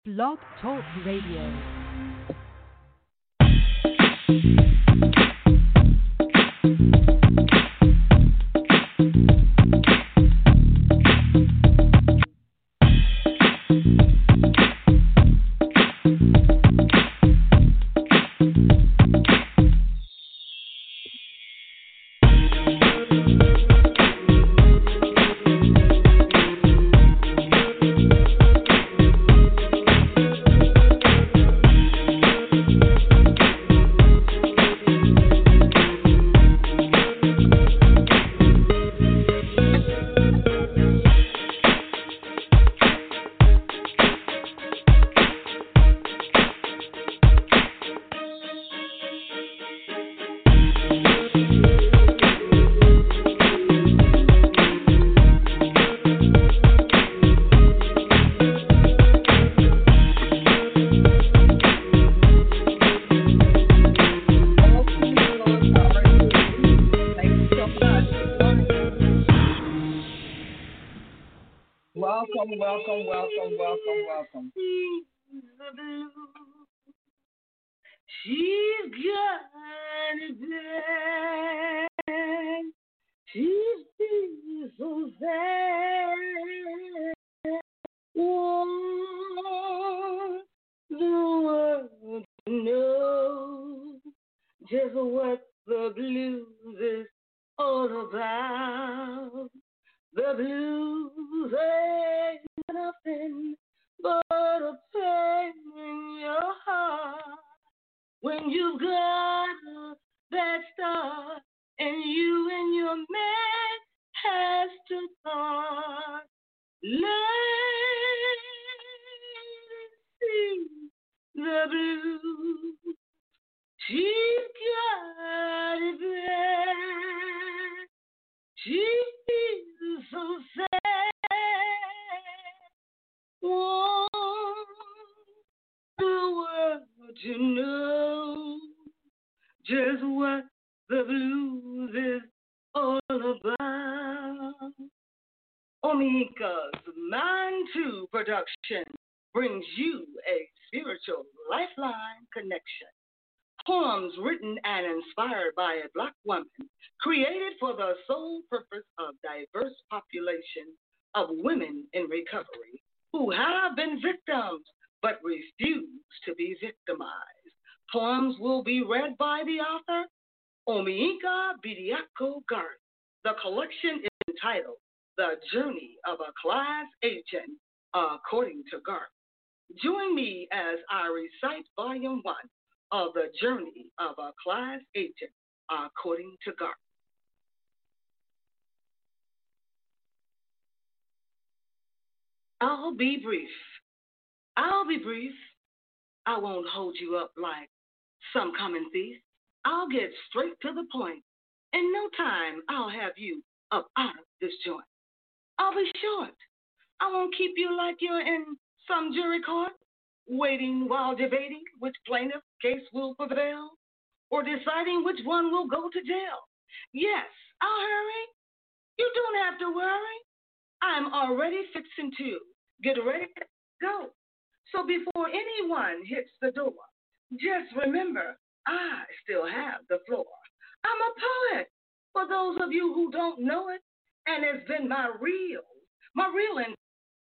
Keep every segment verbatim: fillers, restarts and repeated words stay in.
Blog Talk Radio. Welcome, welcome, welcome, welcome, welcome. She's got it bad. She's so sad. Want the world to know just what the blues is all about. The blues ain't nothing but a pain in your heart when you've got a bad start and you and your man has to part. Let's see the blues. She's got it bad. She is so sad. Want the world to know just what the blues is all about. Omika's Man two production brings you a spiritual lifeline connection. Poems written and inspired by a Black woman, created for the sole purpose of diverse population of women in recovery who have been victims but refuse to be victimized. Poems will be read by the author, Omika Bidiako Garth. The collection is entitled The Journey of a Class Agent, according to Garth. Join me as I recite Volume one of The Journey of a Class Agent, according to Garth. I'll be brief. I'll be brief. I won't hold you up like some common thief. I'll get straight to the point. In no time, I'll have you up out of this joint. I'll be short. I won't keep you like you're in some jury court, waiting while debating which plaintiff case will prevail, or deciding which one will go to jail. Yes, I'll hurry. You don't have to worry. I'm already fixing to get ready to go. So before anyone hits the door, just remember, I still have the floor. I'm a poet, for those of you who don't know it, and it's been my real, my real in-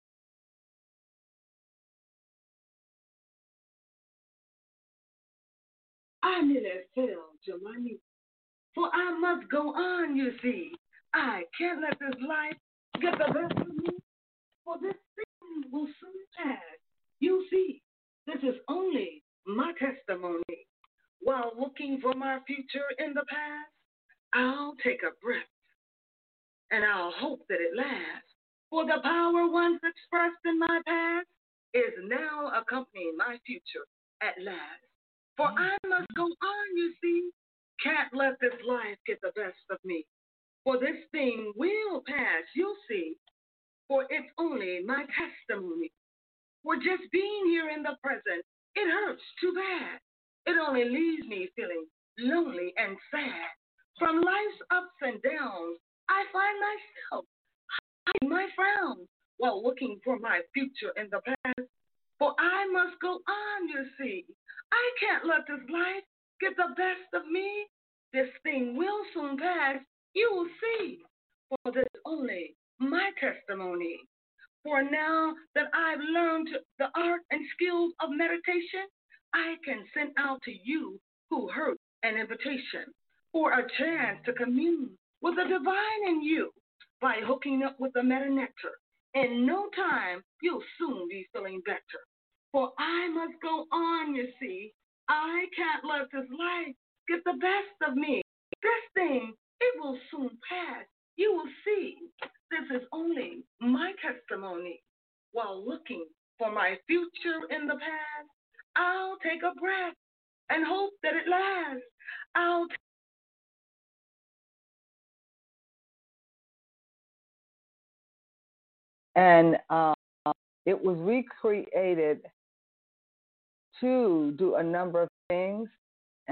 I nearly fell to my knees. For I must go on, you see. I can't let this life get the best of me, for this thing will soon pass. You see, this is only my testimony. While looking for my future in the past, I'll take a breath, and I'll hope that it lasts. For the power once expressed in my past is now accompanying my future at last. For I must go on, you see. Can't let this life get the best of me. For this thing will pass, you'll see. For it's only my testimony. For just being here in the present, it hurts too bad. It only leaves me feeling lonely and sad. From life's ups and downs, I find myself hiding my frown while looking for my future in the past. For I must go on, you see. I can't let this life get the best of me. This thing will soon pass, you will see. For this is only my testimony. For now that I've learned the art and skills of meditation, I can send out to you who hurt an invitation or a chance to commune with the divine in you by hooking up with the meta nectar. In no time, you'll soon be feeling better. For I must go on, you see. I can't let this life get the best of me. This thing, it will soon pass. You will see. This is only my testimony. While looking for my future in the past, I'll take a breath and hope that it lasts. I'll and uh, it was recreated to do a number of things.